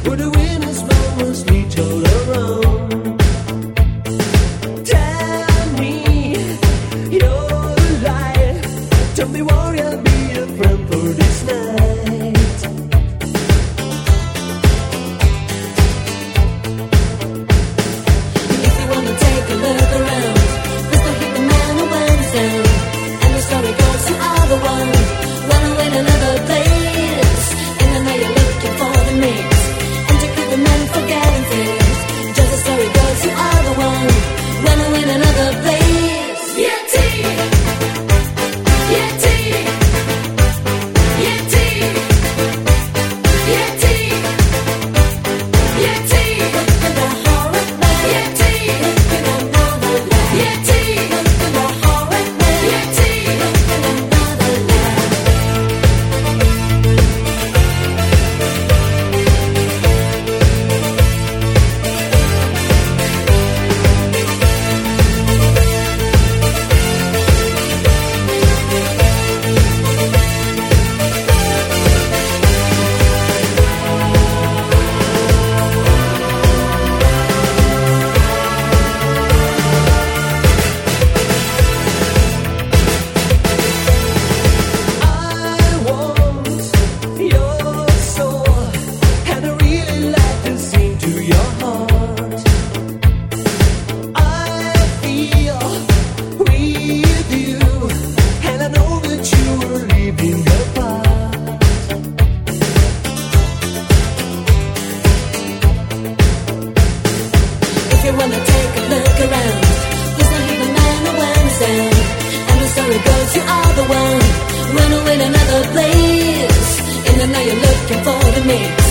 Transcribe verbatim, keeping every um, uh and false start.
where the winners moments meet all around. Tell me your life, tell me what I'll be a friend for this night. If you wanna take a look around, first I hit the man who went down, and the story goes to other one, wanna win another place, and I know you're looking for the mix, and to keep the man forgetting things, just the story goes to other one, wanna win another place. Yeah, T. Yeah, T. Yeah, T. Yeah, T. Yeah, T. And the horror man. Yeah, T. And another life. Yeah, T. And the horror man. Yeah, T. And another life. I want your soul, and I really like to sing to your heart. I feel with you, and I know that you are living apart. If you wanna take a look around, there's not even a man who went down, and the story goes to other one, run away to another place, and I know you're looking for the mix,